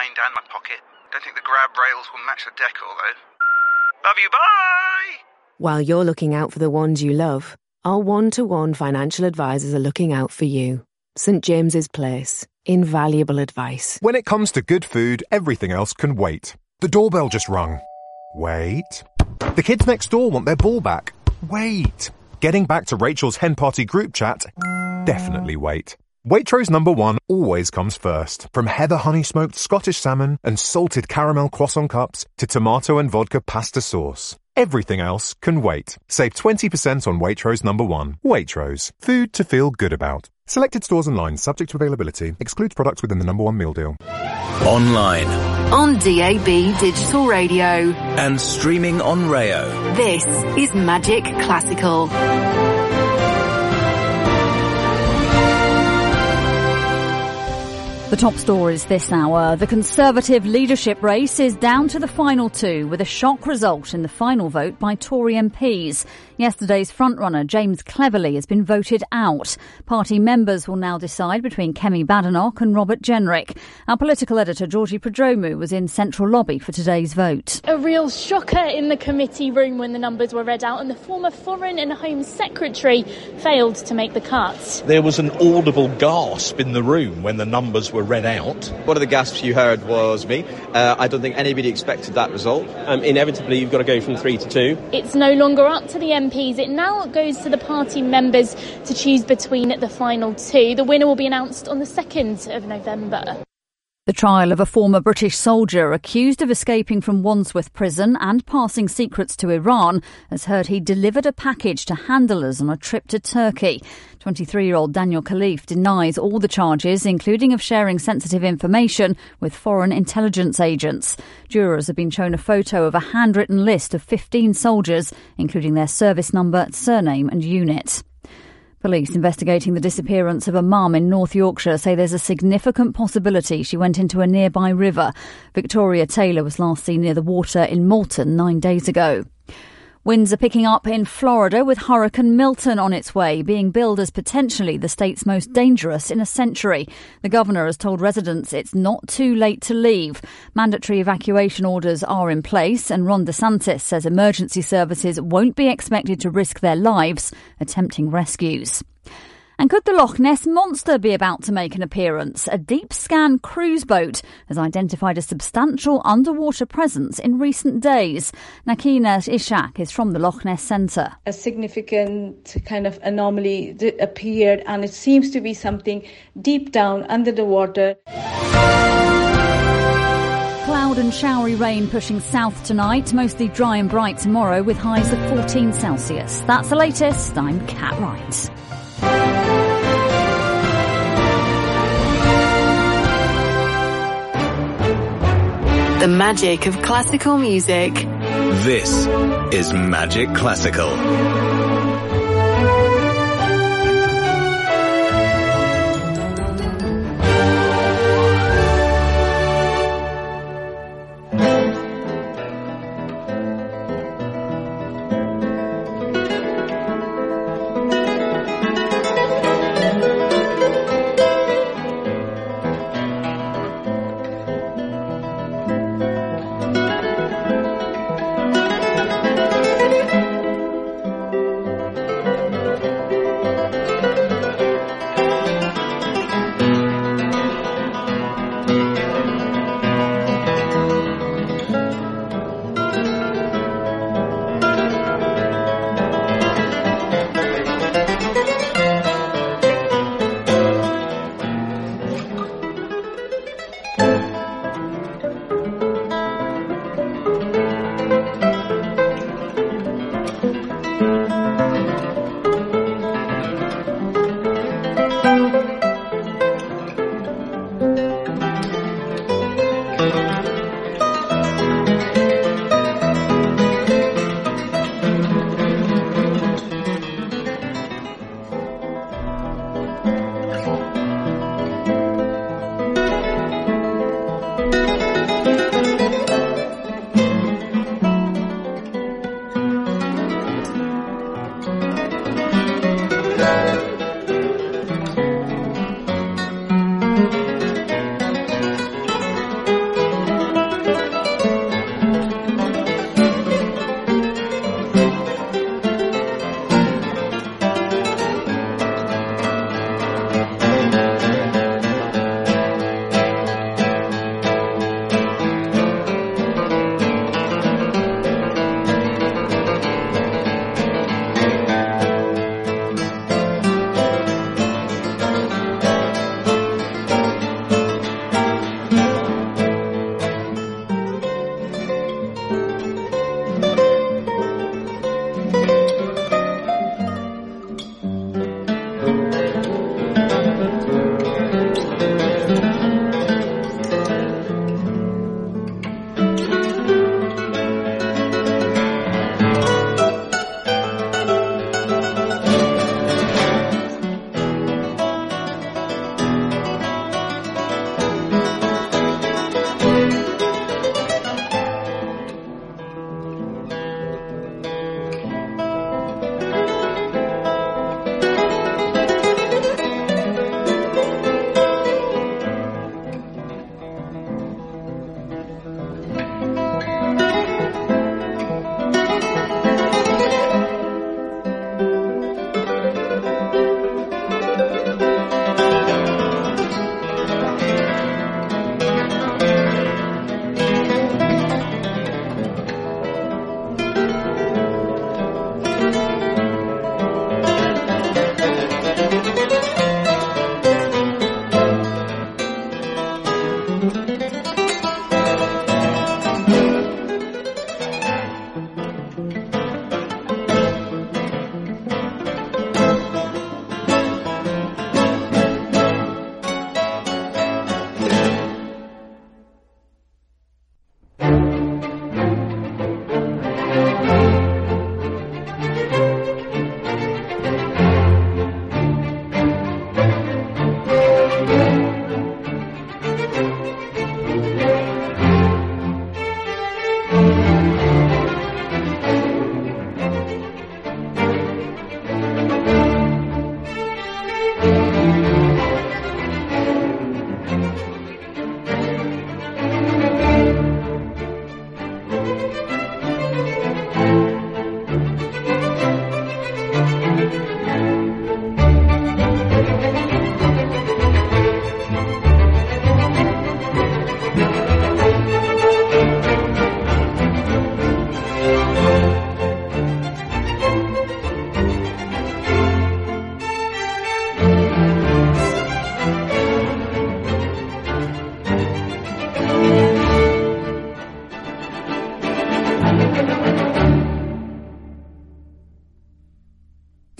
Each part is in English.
mind and my pocket. Don't think the grab rails will match the decor, though. Love you, bye! While you're looking out for the ones you love, our one-to-one financial advisors are looking out for you. St James's Place. Invaluable advice. When it comes to good food, everything else can wait. The doorbell just rung. Wait. The kids next door want their ball back. Wait. Getting back to Rachel's hen party group chat? Definitely wait. Waitrose #1 always comes first. From heather honey smoked Scottish salmon and salted caramel croissant cups to tomato and vodka pasta sauce. Everything else can wait. Save 20% on Waitrose #1. Waitrose. Food to feel good about. Selected stores and lines subject to availability. Excludes products within the #1 meal deal. Online. On DAB Digital Radio. And streaming on Rayo. This is Magic Classical. The top stories this hour. The Conservative leadership race is down to the final two, with a shock result in the final vote by Tory MPs. Yesterday's frontrunner, James Cleverly, has been voted out. Party members will now decide between Kemi Badenoch and Robert Jenrick. Our political editor, Georgie Prodromou, was in Central Lobby for today's vote. A real shocker in the committee room when the numbers were read out, and the former Foreign and Home Secretary failed to make the cut. There was an audible gasp in the room when the numbers were read out. One of the gasps you heard was me. I don't think anybody expected that result. Inevitably, you've got to go from 3 to 2. It's no longer up to the MPs. It now goes to the party members to choose between the final two. The winner will be announced on the 2nd of November. The trial of a former British soldier accused of escaping from Wandsworth prison and passing secrets to Iran has heard he delivered a package to handlers on a trip to Turkey. 23-year-old Daniel Khalif denies all the charges, including of sharing sensitive information with foreign intelligence agents. Jurors have been shown a photo of a handwritten list of 15 soldiers, including their service number, surname and unit. Police investigating the disappearance of a mum in North Yorkshire say there's a significant possibility she went into a nearby river. Victoria Taylor was last seen near the water in Malton 9 days ago. Winds are picking up in Florida with Hurricane Milton on its way, being billed as potentially the state's most dangerous in a century. The governor has told residents it's not too late to leave. Mandatory evacuation orders are in place, and Ron DeSantis says emergency services won't be expected to risk their lives attempting rescues. And could the Loch Ness Monster be about to make an appearance? A deep scan cruise boat has identified a substantial underwater presence in recent days. Nakina Ishak is from the Loch Ness Centre. A significant kind of anomaly appeared, and it seems to be something deep down under the water. Cloud and showery rain pushing south tonight, mostly dry and bright tomorrow with highs of 14 Celsius. That's the latest. I'm Kat Wright. The magic of classical music. This is Magic Classical.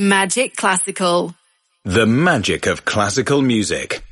Magic Classical. The magic of classical music.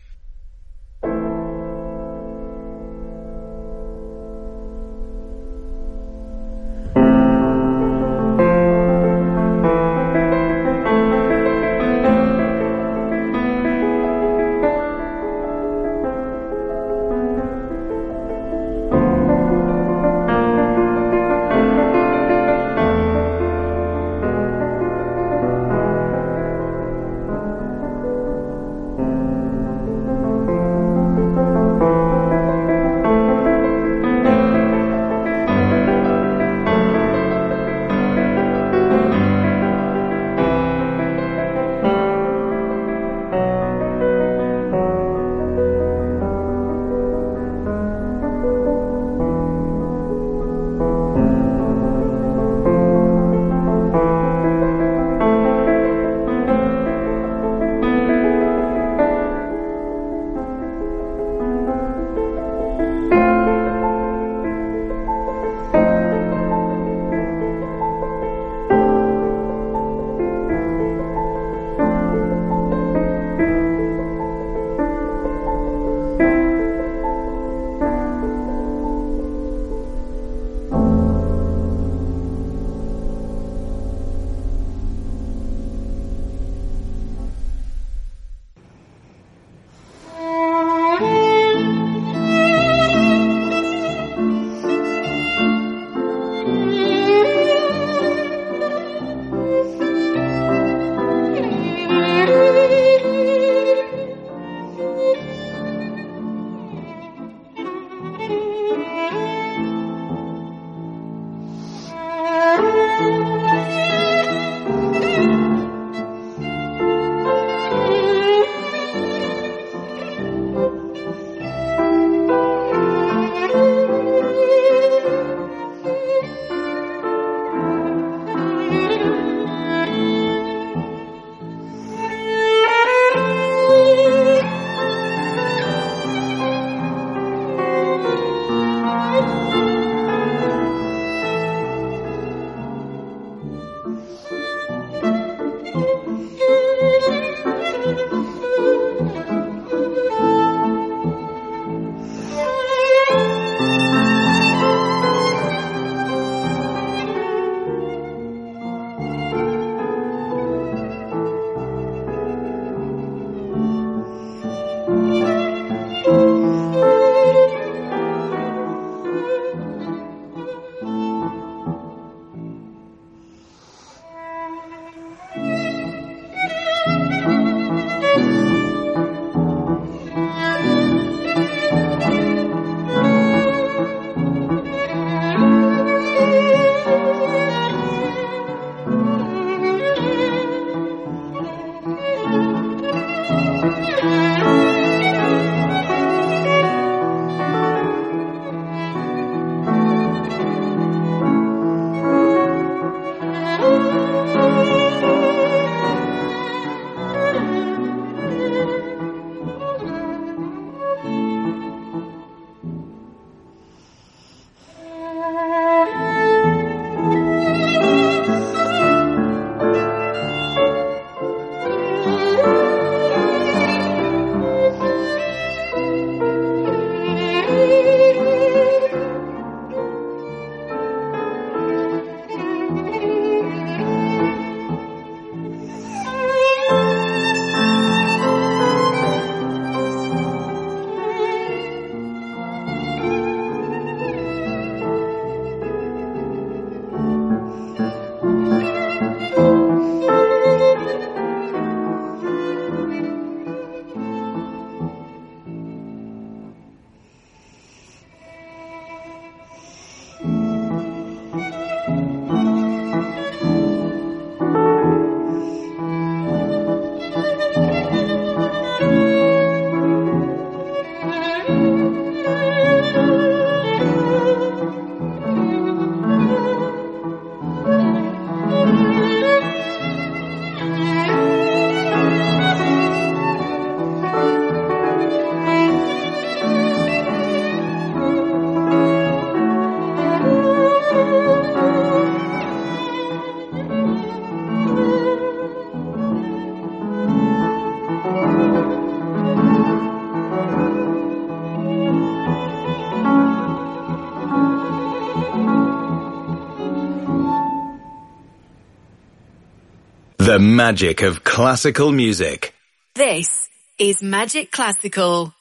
The magic of classical music. This is Magic Classical.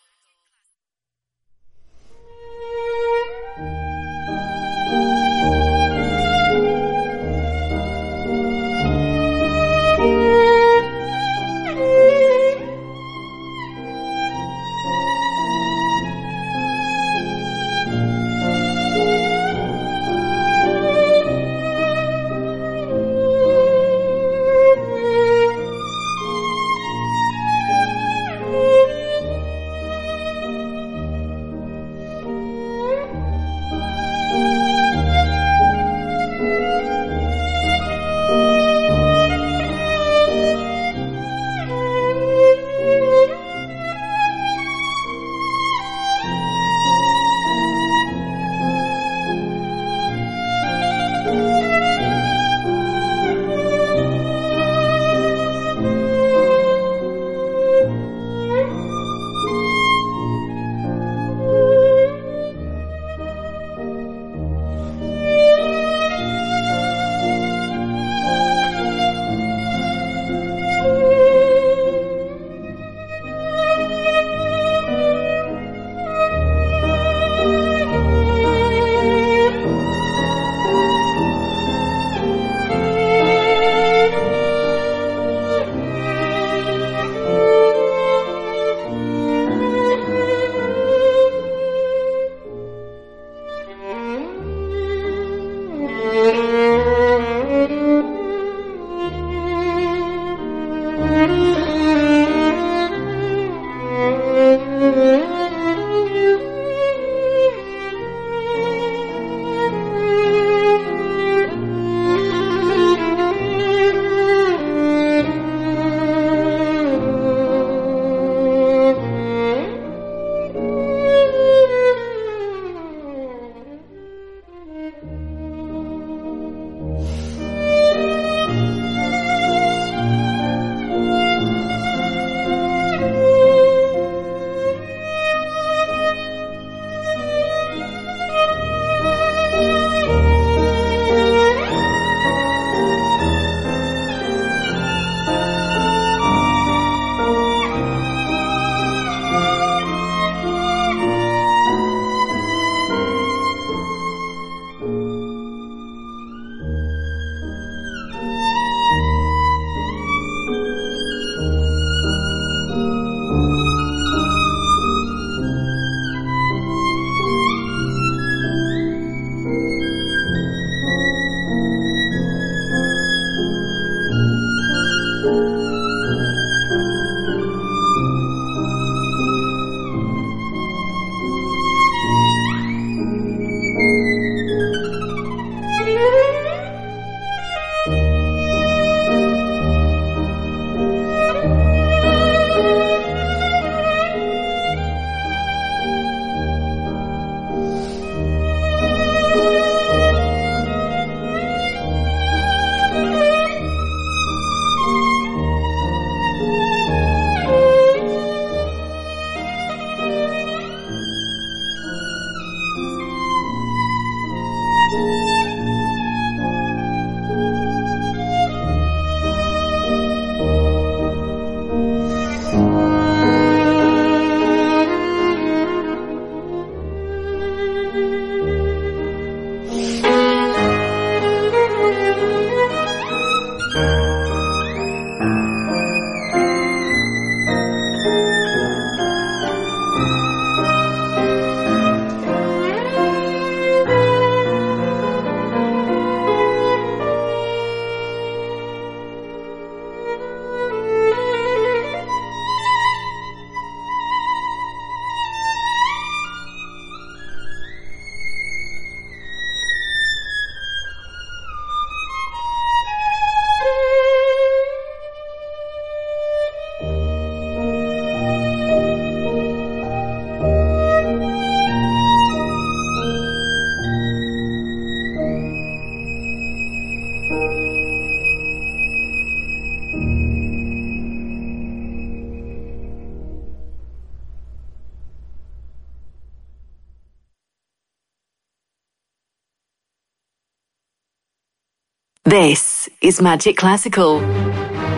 This is Magic Classical.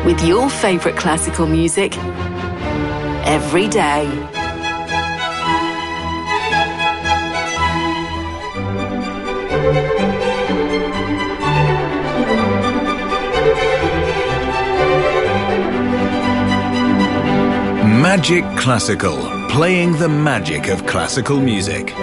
with your favourite classical music every day. Magic Classical, playing the magic of classical music.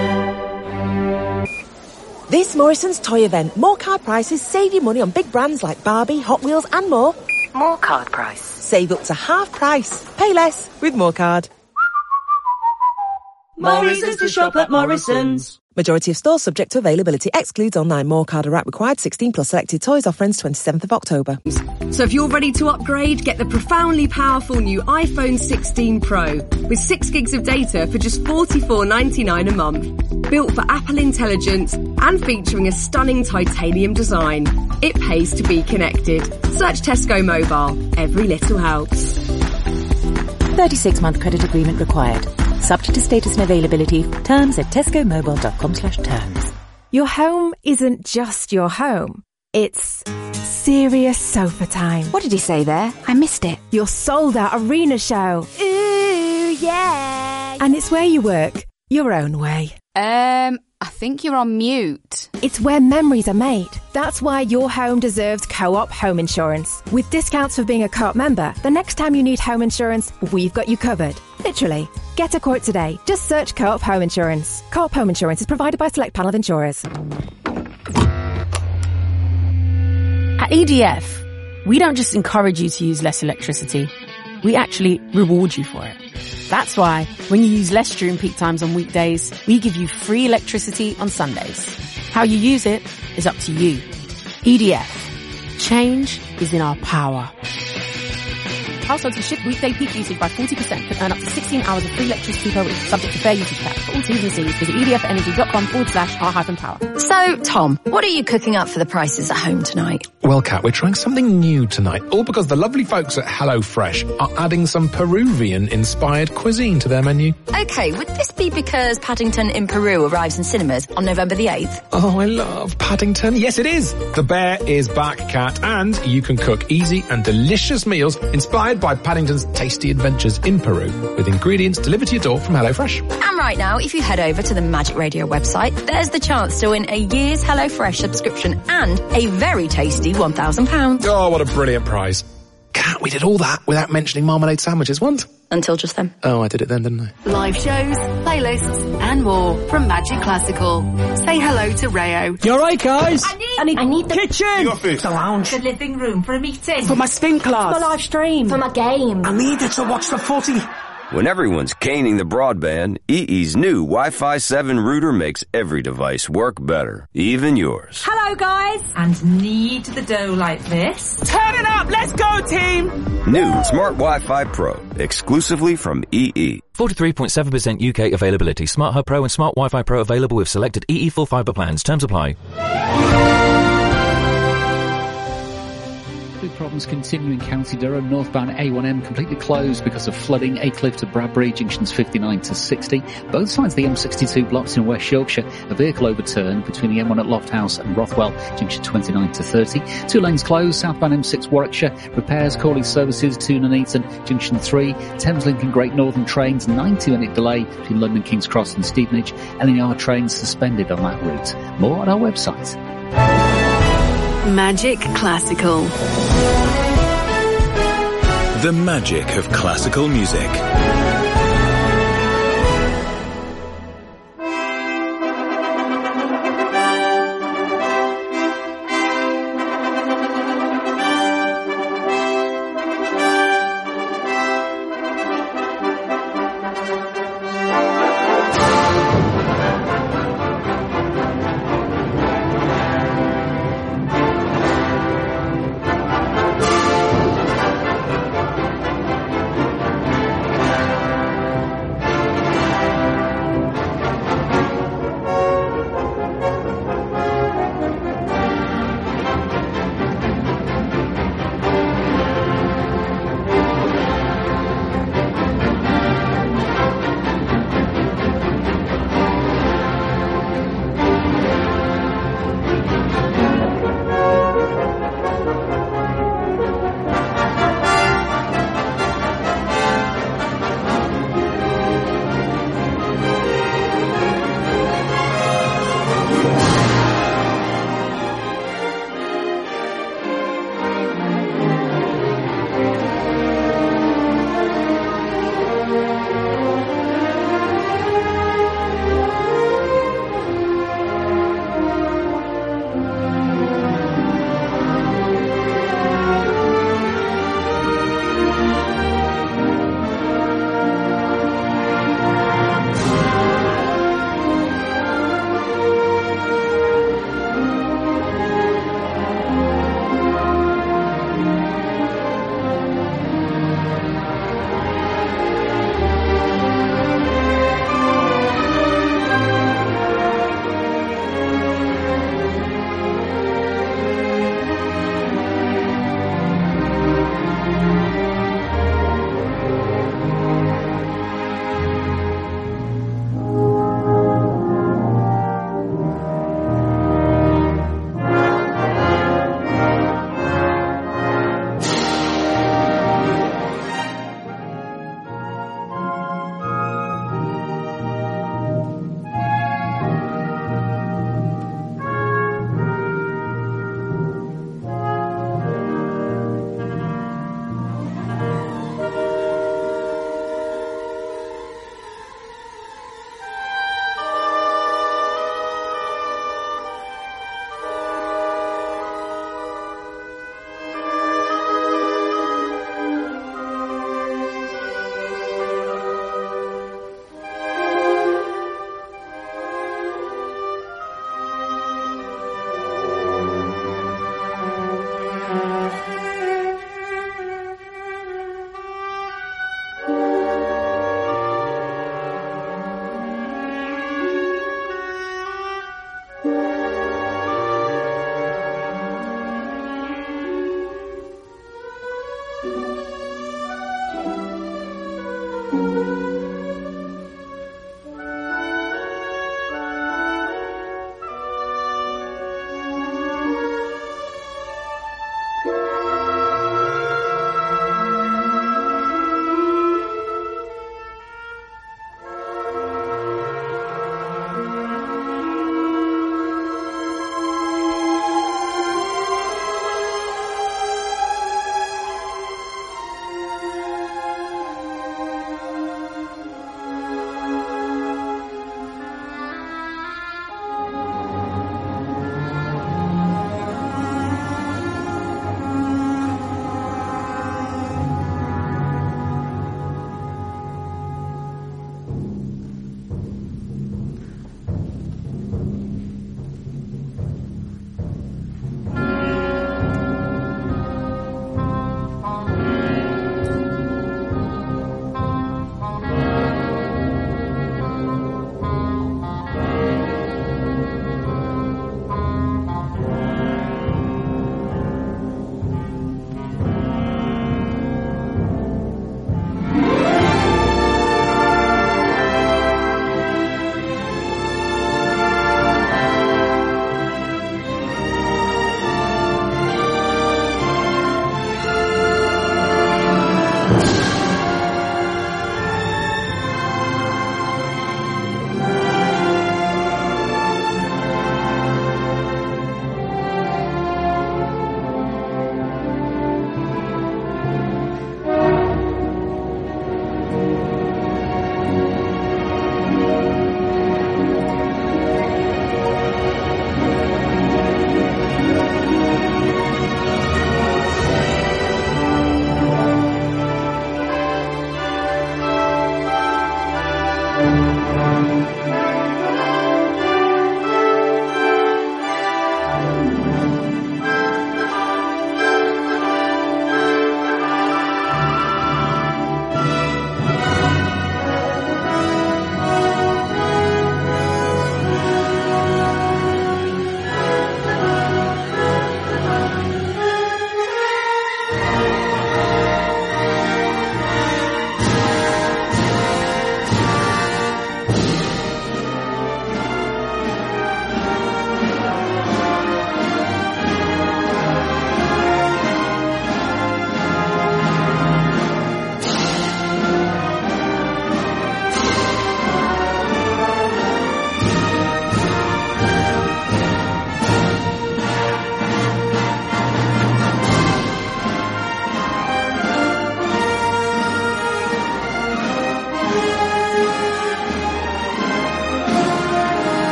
This Morrison's toy event, more card prices save you money on big brands like Barbie, Hot Wheels and more. More card price. Save up to half price. Pay less with more card. Morrison's to shop at Morrison's. Majority of stores subject to availability. Excludes online. More card or app required. 16 plus selected toys. Offer ends 27th of October. So if you're ready to upgrade, get the profoundly powerful new iPhone 16 Pro with 6 gigs of data for just $44.99 a month. Built for Apple Intelligence and featuring a stunning titanium design. It pays to be connected. Search Tesco Mobile. Every little helps. 36-month credit agreement required. Subject to status and availability. Terms at tescomobile.com/terms. Your home isn't just your home. It's serious sofa time. What did he say there? I missed it. Your sold-out arena show. Ooh, yeah. And it's where you work, your own way. I think you're on mute. It's where memories are made. That's why your home deserves Co-op Home Insurance. With discounts for being a Co-op member, the next time you need home insurance, we've got you covered. Literally. Get a quote today. Just search Co-op Home Insurance. Co-op Home Insurance is provided by a select panel of insurers. At EDF, we don't just encourage you to use less electricity. We actually reward you for it. That's why, when you use less during peak times on weekdays, we give you free electricity on Sundays. How you use it is up to you. EDF. Change is in our power. Households who shift weekday peak usage by 40% can earn up to 16 hours of free electricity per week, subject to fair usage cap. For all T's and C's, visit edfenergy.com/r-power. So, Tom, what are you cooking up for the prices at home tonight? Well, Kat, we're trying something new tonight, all because the lovely folks at HelloFresh are adding some Peruvian-inspired cuisine to their menu. Okay, would this be because Paddington in Peru arrives in cinemas on November the 8th? Oh, I love Paddington. Yes, it is. The bear is back, Kat, and you can cook easy and delicious meals inspired by Paddington's tasty adventures in Peru, with ingredients delivered to your door from HelloFresh. And right now, if you head over to the Magic Radio website, there's the chance to win a year's HelloFresh subscription and a very tasty £1,000. Oh, what a brilliant prize. Kat, we did all that without mentioning marmalade sandwiches once. Until just then. Oh, I did it then, didn't I? Live shows, playlists, and more from Magic Classical. Say hello to Rayo. You alright, guys? I need the kitchen, the office, the lounge, the living room for a meeting, for my spin class, for my live stream, for my game. I need it to watch the footy. When everyone's caning the broadband, EE's new Wi-Fi 7 router makes every device work better, even yours. Hello, guys. And knead the dough like this. Turn it up. Let's go, team. New Smart Wi-Fi Pro, exclusively from EE. 43.7% UK availability. Smart Hub Pro and Smart Wi-Fi Pro available with selected EE full fibre plans. Terms apply. Big problems continue in County Durham. Northbound A1M completely closed because of flooding. Aycliffe to Bradbury, junctions 59 to 60. Both sides of the M62 blocked in West Yorkshire. A vehicle overturned between the M1 at Lofthouse and Rothwell, junction 29 to 30. 2 lanes closed. Southbound M6 Warwickshire. Repairs, calling services to Nuneaton, junction 3. Thameslink and Great Northern trains, 90-minute delay between London King's Cross and Stevenage. LNR trains suspended on that route. More on our website. Magic Classical. The magic of classical music.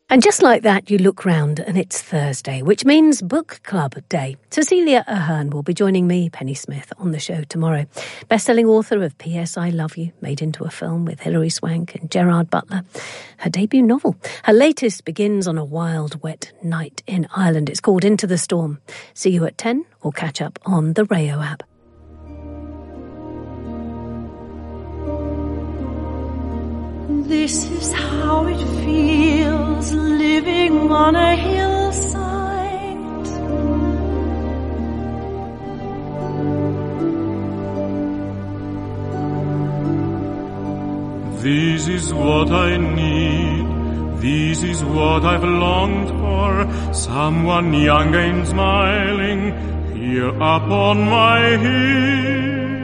And just like that, you look round and it's Thursday, which means book club day. Cecilia Ahern will be joining me, Penny Smith, on the show tomorrow. Best-selling author of P.S. I Love You, made into a film with Hilary Swank and Gerard Butler. Her debut novel. Her latest begins on a wild, wet night in Ireland. It's called Into the Storm. See you at 10 or catch up on the Rayo app. This is how it feels living on a hillside. This is what I need, this is what I've longed for, someone young and smiling here upon my hill.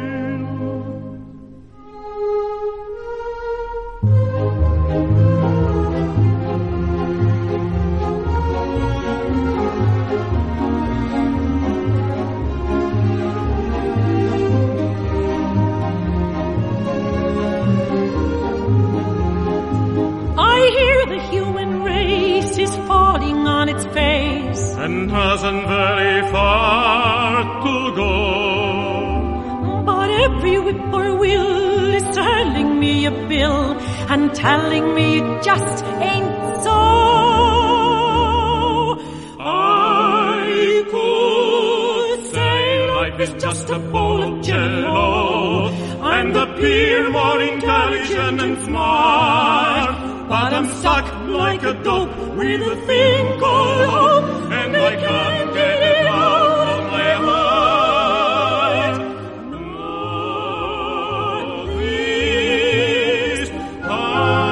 And hasn't very far to go. But every whippoorwill is telling me a bill and telling me it just ain't so. I could say life is just a bowl of jello and appear more intelligent and smart, but I'm stuck like a dope with a thing called hope, and I can't get it out of my heart. Not this time.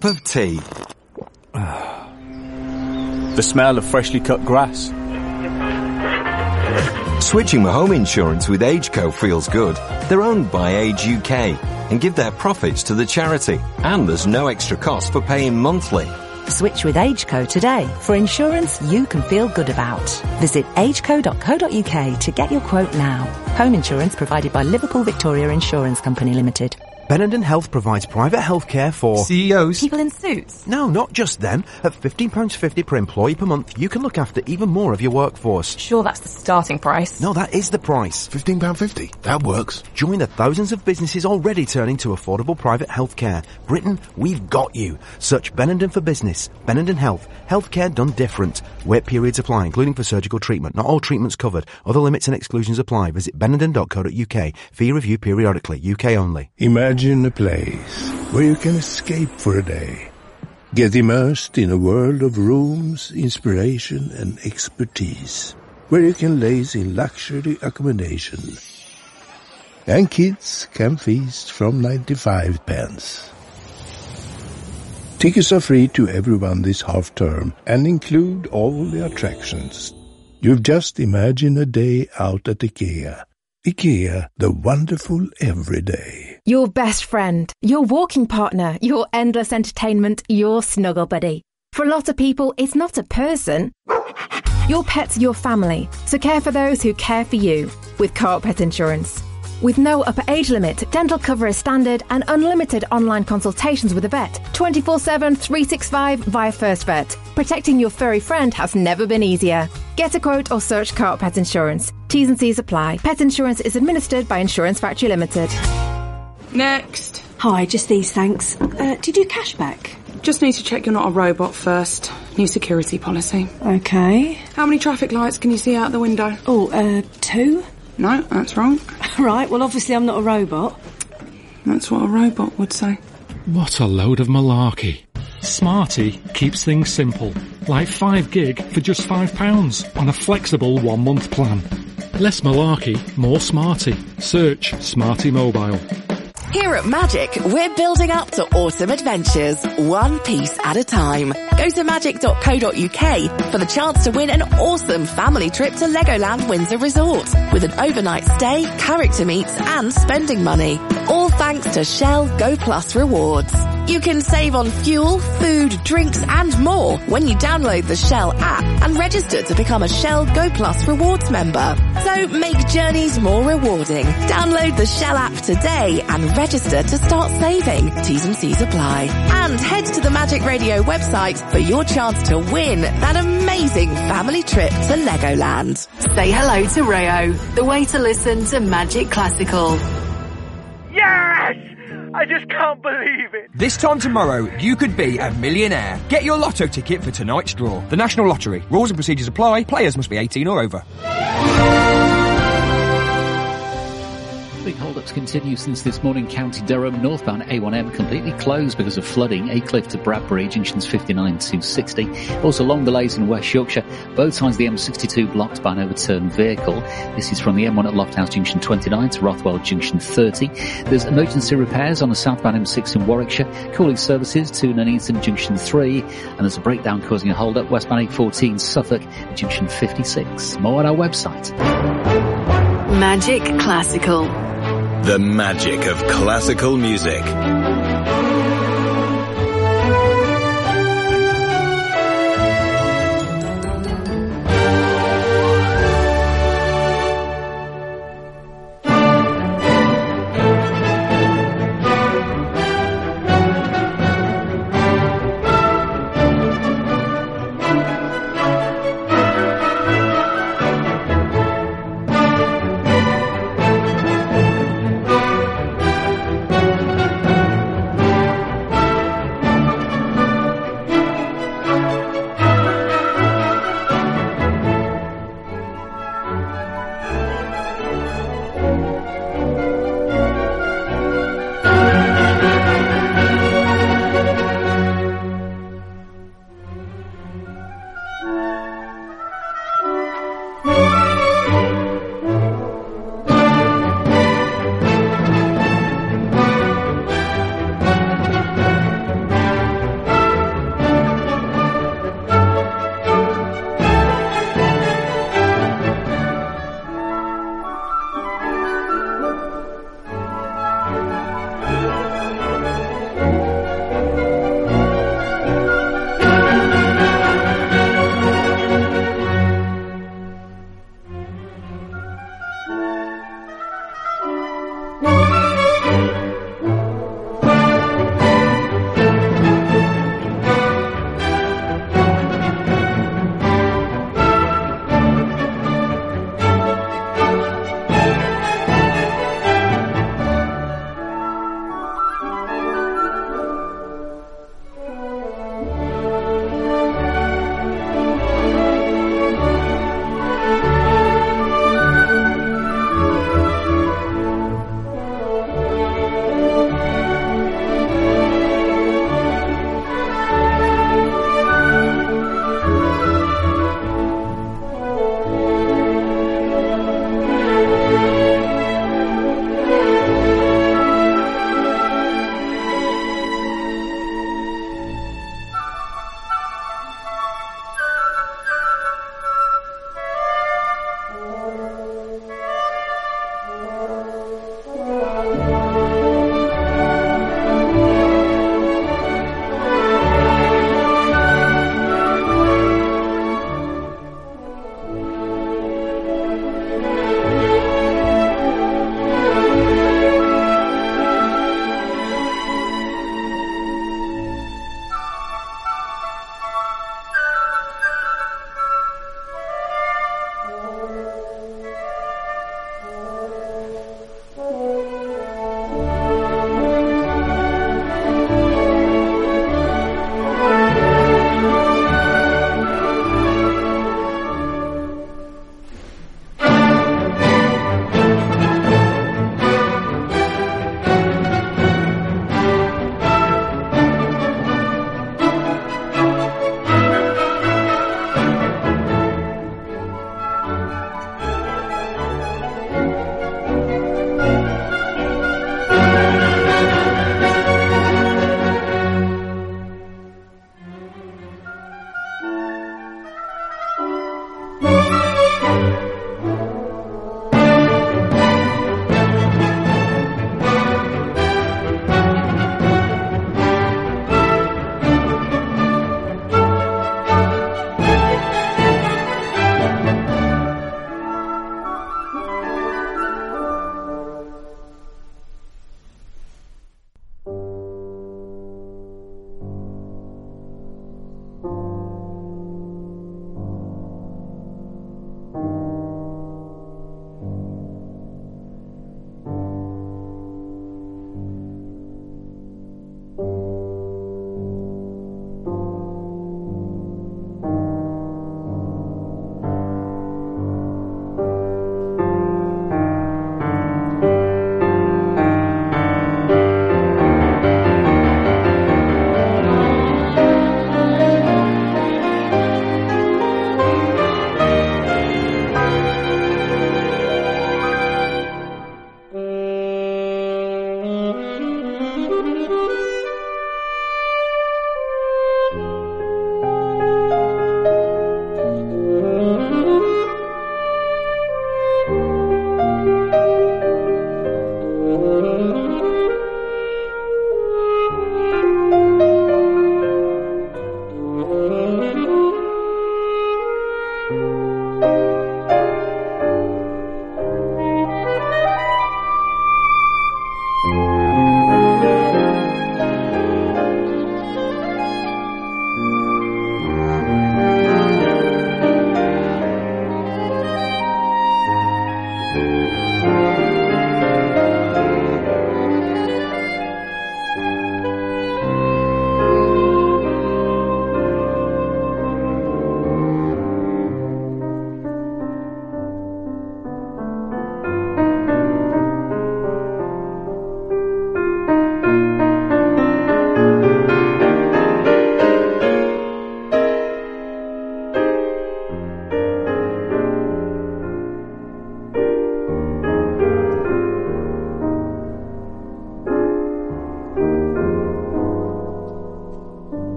cup of tea. The smell of freshly cut grass. Switching home insurance with AgeCo feels good. They're owned by Age UK and give their profits to the charity. And there's no extra cost for paying monthly. Switch with AgeCo today for insurance you can feel good about. Visit ageco.co.uk to get your quote now. Home insurance provided by Liverpool Victoria Insurance Company Limited. Benenden Health provides private healthcare for CEOs. People in suits. No, not just them. At £15.50 per employee per month, you can look after even more of your workforce. Sure, that's the starting price. No, that is the price. £15.50. That works. Join the thousands of businesses already turning to affordable private healthcare. Britain, we've got you. Search Benenden for business. Benenden Health. Healthcare done different. Wait periods apply, including for surgical treatment. Not all treatments covered. Other limits and exclusions apply. Visit benenden.co.uk. Fee review periodically. UK only. Imagine a place where you can escape for a day. Get immersed in a world of rooms, inspiration and expertise. Where you can laze in luxury accommodation. And kids can feast from 95 pence. Tickets are free to everyone this half-term and include all the attractions. You've just imagined a day out at IKEA. IKEA, the wonderful everyday. Your best friend, your walking partner, your endless entertainment, your snuggle buddy. For a lot of people, it's not a person. Your pet's your family, so care for those who care for you with Co-op Pet Insurance. With no upper age limit, dental cover is standard and unlimited online consultations with a vet, 24/7, 365 via First Vet. Protecting your furry friend has never been easier. Get a quote or search Co-op Pet Insurance. T's and C's apply. Pet insurance is administered by Insurance Factory Limited. Next. Hi, just these, thanks. Do you do cashback? Just need to check you're not a robot first. New security policy. Okay. How many traffic lights can you see out the window? 2. No, that's wrong. Right, well, obviously I'm not a robot. That's what a robot would say. What a load of malarkey. Smarty keeps things simple, like 5 gig for just £5 on a flexible 1-month plan. Less malarkey, more smarty. Search Smarty Mobile. Here at Magic, we're building up to autumn adventures, one piece at a time. Go to magic.co.uk for the chance to win an awesome family trip to Legoland Windsor Resort with an overnight stay, character meets and spending money. All thanks to Shell Go Plus rewards. You can save on fuel, food, drinks and more when you download the Shell app and register to become a Shell Go Plus rewards member. So make journeys more rewarding. Download the Shell app today and register to start saving. T's and C's apply. And head to the Magic Radio website for your chance to win that amazing family trip to Legoland. Say hello to Rayo, the way to listen to Magic Classical. Yes! I just can't believe it. This time tomorrow, you could be a millionaire. Get your lotto ticket for tonight's draw. The National Lottery. Rules and procedures apply. Players must be 18 or over. Big hold-ups continue since this morning. County Durham, northbound A1M completely closed because of flooding. Aycliffe to Bradbury, junctions 59 to 60. Also long delays in West Yorkshire. Both sides of the M62 blocked by an overturned vehicle. This is from the M1 at Lofthouse junction 29 to Rothwell junction 30. There's emergency repairs on the southbound M6 in Warwickshire. Calling services to Nuneaton junction 3. And there's a breakdown causing a hold-up westbound A14 Suffolk junction 56. More at our website. Magic Classical. The magic of classical music.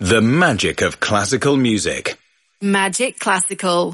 The magic of classical music. Magic Classical.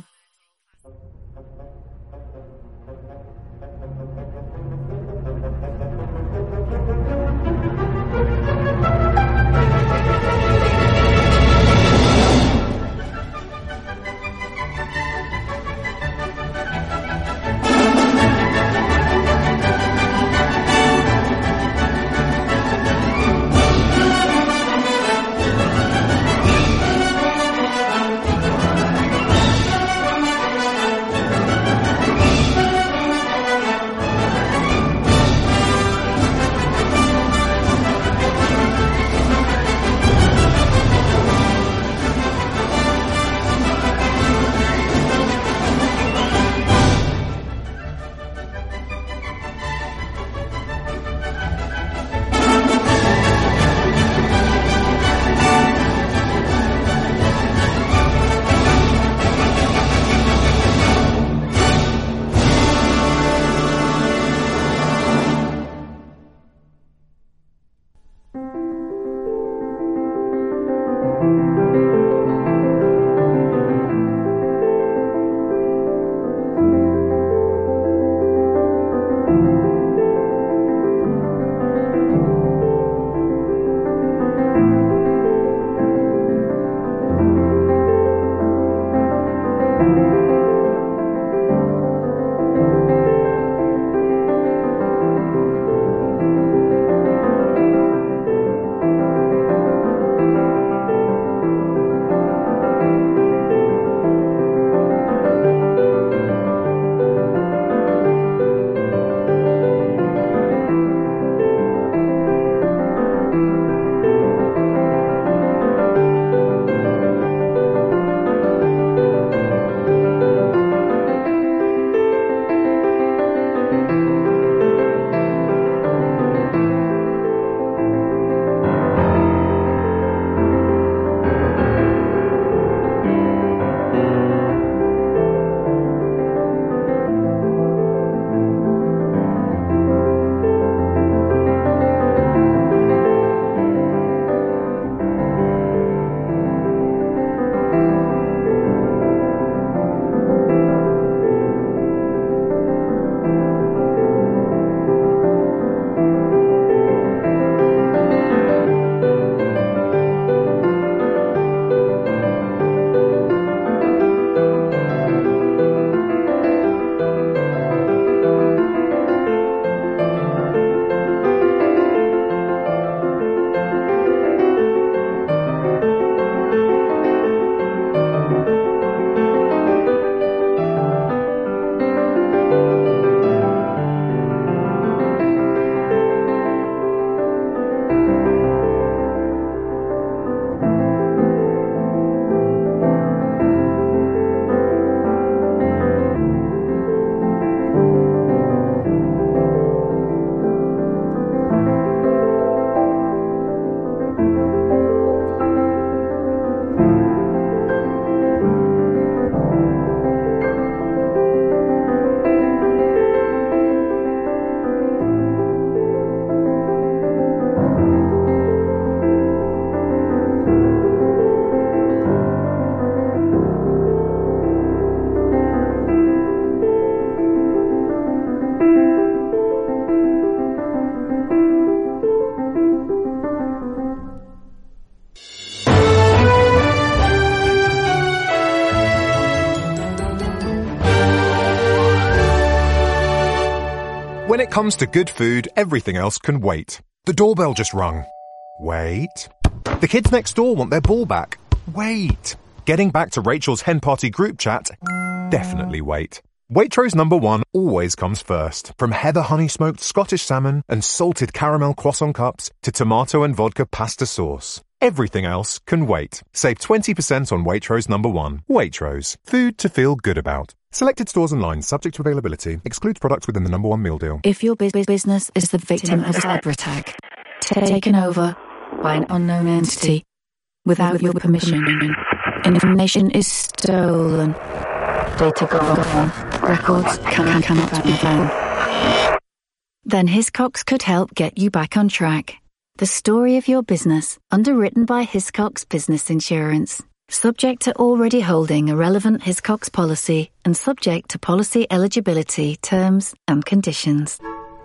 When it comes to good food, everything else can wait. The doorbell just rung. Wait. The kids next door want their ball back. Wait. Getting back to Rachel's hen party group chat. Definitely wait. Waitrose #1 always comes first. From heather honey smoked Scottish salmon and salted caramel croissant cups to tomato and vodka pasta sauce. Everything else can wait. Save 20% on Waitrose #1. Waitrose. Food to feel good about. Selected stores and lines subject to availability. Excludes products within the #1 meal deal. If your business is the victim of a cyber attack, taken over by an unknown entity without your permission, information is stolen, data gone, records cannot be found, then Hiscox could help get you back on track. The story of your business, underwritten by Hiscox Business Insurance. Subject to already holding a relevant Hiscox policy and subject to policy eligibility, terms and conditions.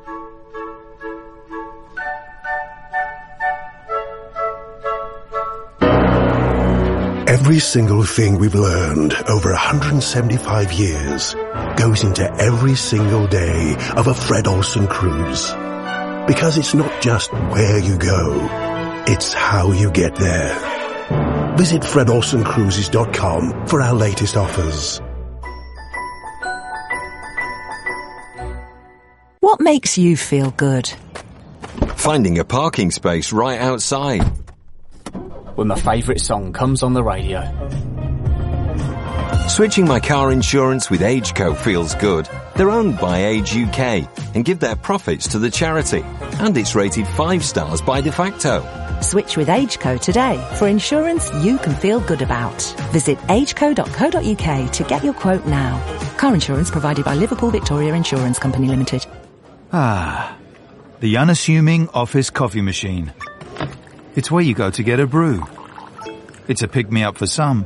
Every single thing we've learned over 175 years goes into every single day of a Fred Olsen cruise. Because it's not just where you go, it's how you get there. Visit FredOlsenCruises.com for our latest offers. What makes you feel good? Finding a parking space right outside. When my favourite song comes on the radio. Switching my car insurance with AgeCo feels good. They're owned by Age UK and give their profits to the charity. And it's rated 5 stars by De Facto. Switch with AgeCo today for insurance you can feel good about. Visit ageco.co.uk to get your quote now. Car insurance provided by Liverpool Victoria Insurance Company Limited. Ah, the unassuming office coffee machine. It's where you go to get a brew. It's a pick-me-up for some.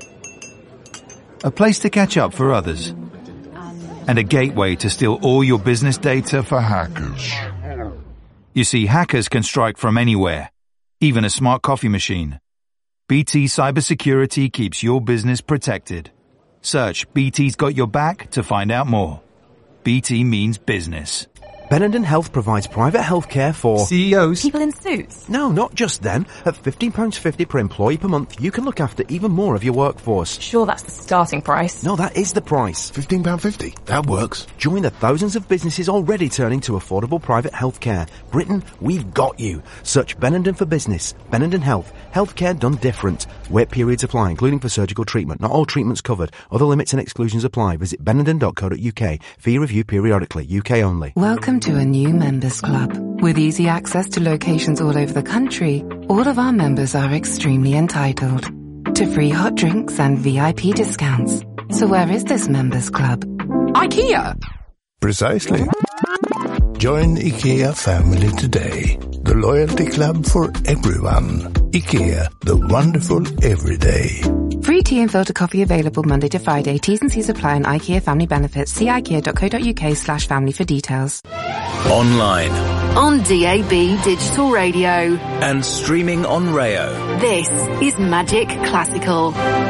A place to catch up for others. And a gateway to steal all your business data for hackers. You see, hackers can strike from anywhere, even a smart coffee machine. BT Cybersecurity keeps your business protected. Search BT's Got Your Back to find out more. BT means business. Benenden Health provides private healthcare for CEOs. People in suits. No, not just them. At £15.50 per employee per month, you can look after even more of your workforce. Sure, that's the starting price. No, that is the price. £15.50. That works. Join the thousands of businesses already turning to affordable private healthcare. Britain, we've got you. Search Benenden for Business. Benenden Health. Healthcare done different. Wait periods apply, including for surgical treatment. Not all treatments covered. Other limits and exclusions apply. Visit benenden.co.uk. Fee review periodically. UK only. Welcome to a new members club. With easy access to locations all over the country, all of our members are extremely entitled to free hot drinks and VIP discounts. So where is this members club? IKEA! Precisely. Join IKEA family today. The loyalty club for everyone. IKEA, the wonderful everyday. Free tea and filter coffee available Monday to Friday. T's and C's apply on IKEA family benefits. See ikea.co.uk/family for details. Online. On DAB Digital Radio. And streaming on Rayo. This is Magic Classical.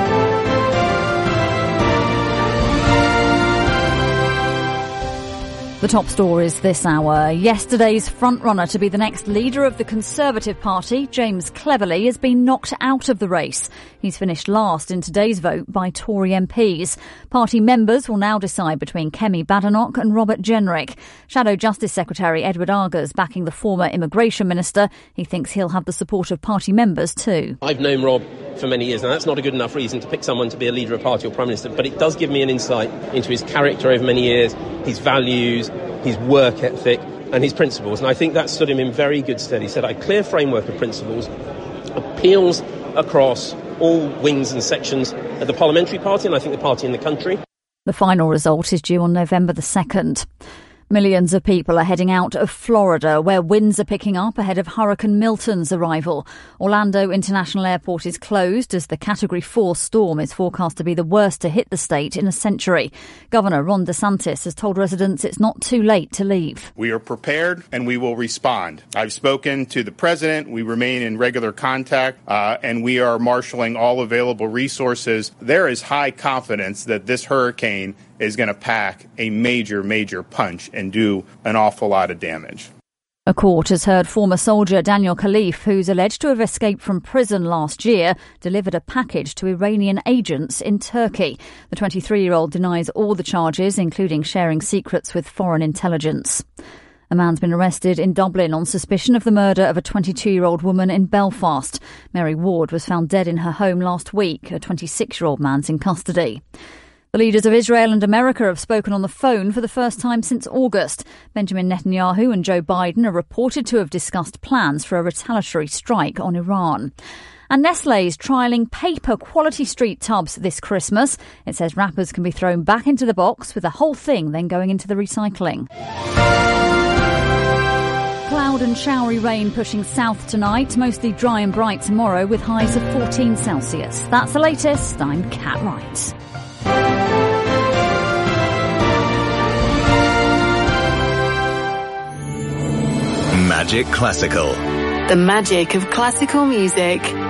The top stories this hour. Yesterday's frontrunner to be the next leader of the Conservative Party, James Cleverly, has been knocked out of the race. He's finished last in today's vote by Tory MPs. Party members will now decide between Kemi Badenoch and Robert Jenrick. Shadow Justice Secretary Edward Argers backing the former Immigration Minister. He thinks he'll have the support of party members too. I've known Rob for many years. Now, that's not a good enough reason to pick someone to be a leader of party or Prime Minister, but it does give me an insight into his character over many years, his values, his work ethic and his principles. And I think that stood him in very good stead. He said a clear framework of principles appeals across all wings and sections of the parliamentary party and I think the party in the country. The final result is due on November the 2nd. Millions of people are heading out of Florida, where winds are picking up ahead of Hurricane Milton's arrival. Orlando International Airport is closed as the Category 4 storm is forecast to be the worst to hit the state in a century. Governor Ron DeSantis has told residents it's not too late to leave. We are prepared and we will respond. I've spoken to the president. We remain in regular contact and we are marshaling all available resources. There is high confidence that this hurricane is going to pack a major, major punch and do an awful lot of damage. A court has heard former soldier Daniel Khalif, who's alleged to have escaped from prison last year, delivered a package to Iranian agents in Turkey. The 23-year-old denies all the charges, including sharing secrets with foreign intelligence. A man's been arrested in Dublin on suspicion of the murder of a 22-year-old woman in Belfast. Mary Ward was found dead in her home last week. A 26-year-old man's in custody. The leaders of Israel and America have spoken on the phone for the first time since August. Benjamin Netanyahu and Joe Biden are reported to have discussed plans for a retaliatory strike on Iran. And Nestlé is trialling paper quality street tubs this Christmas. It says wrappers can be thrown back into the box with the whole thing then going into the recycling. Cloud and showery rain pushing south tonight. Mostly dry and bright tomorrow with highs of 14 Celsius. That's the latest. I'm Kat Wright. Magic Classical. The magic of classical music.